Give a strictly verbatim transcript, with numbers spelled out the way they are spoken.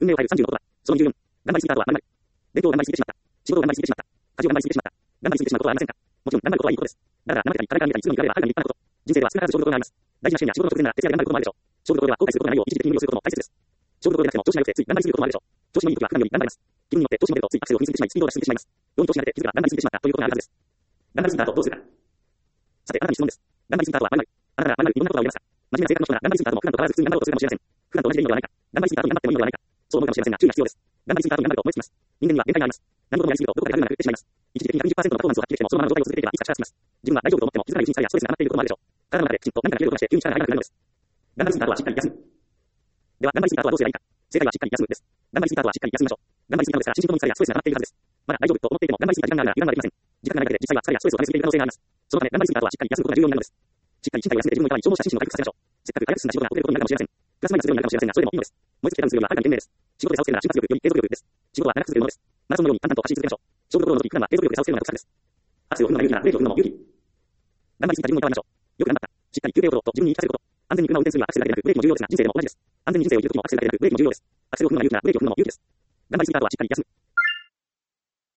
運命を変えるさんじゅうの言葉。そのにじゅうよん。頑張りすぎた後は〇〇。勉強を頑張りすぎてしまった。仕事を頑張りすぎてしまった。家事を頑張りすぎてしまった。頑張りすぎてしまうことはありませんか？もちろん、頑張ることはいいことです。だから、生けたり、体が見えたり、いつも見られればはるかに立派なこと。人生では少なからず勝負どころがあります。大事な試験や仕事の直前なら徹夜で頑張ることもあるでしょう。勝負どころでは後悔することがないよう一時的に無理をすることも大切です。勝負どころでなくても調子が良くてつい頑張りすぎることもあるでしょう。調子のいい時は普段より頑張ります。気分によって調子も出るとついアクセルを踏みすぎてしまい、スピードを出しすぎてしまいます。世に調子が出て気づけば頑張りすぎてしまったということがあるはずです。頑張りすぎた後どうするか。さて、あなたに質問です。頑張りすぎた後は〇〇。あなたなら〇〇いろんなことが言えますか？真面目な性格の人なら頑張りすぎた後も普段と変わらず普通に頑張ろうとするかもしれません。普段と同じでいいのではないか。頑張りすぎた後に頑張ってもいいのではないか。そう思うかもしれませんが、注意が必要です。頑張りすぎた後に頑張ると思いつきます。人間には限界があります。何事もやりすぎるとどこかで楽になくってしまいます。一時的に ひゃくにじゅっパーセント のパフォーマンスを発揮できても、そのままの状態を続けていればいつか力尽きます。自分は大丈夫と思っても気づかないうちに疲れやストレスが溜まっていることもあるでしょう。体の中できちんと何かが切れることがして急に力が入らなくなるのです。頑張りすぎた後はしっかり休む。では、頑張りすぎた後はどうすればいいか。正解はしっかり休むです。頑張りすぎた後はしっかり休みましょう。頑張りすぎたのですから、心身ともに疲れやストレスが溜まっているはずです。まだ大丈夫と思っていても、頑張りすぎた時間があるなら油断ができません。時間がないだけで実際は疲れやストレスを溜めすぎている可能性があります。そのため、頑張りすぎた後はしっかり休むことが重要になるのです。しっかり身体を休めて自分の痛み、消耗した心身を回復させましょう。せっかく回復進んだ仕事が遅れることになるかもしれません。プラスマイナスゼロになるかもしれませんが、それでもいいのです。燃え尽きてダウンするよりははるかに賢明です。仕事で差をつけるなら瞬発力より継続力です。仕事は長く続けるものです。マラソンのように淡々と走り続けましょう。勝負どころの時、普段は継続力で差をつけるのが特徴です。アクセルを踏むのが勇気ならブレーキを踏むのも勇気。頑張りすぎた自分を疑いましょう。よく頑張った。しっかり休憩を取ろうと自分に言い聞かせること。安全に車を運転するにはアクセルだけでなくブレーキも重要ですが、人生でも同じです。安全に人生を生きる時もアクセルだけでなくブレーキも重要です。アクセルを踏むのが勇気ならブレーキを踏むのも勇気です。頑張りすぎた後はしっかり休む。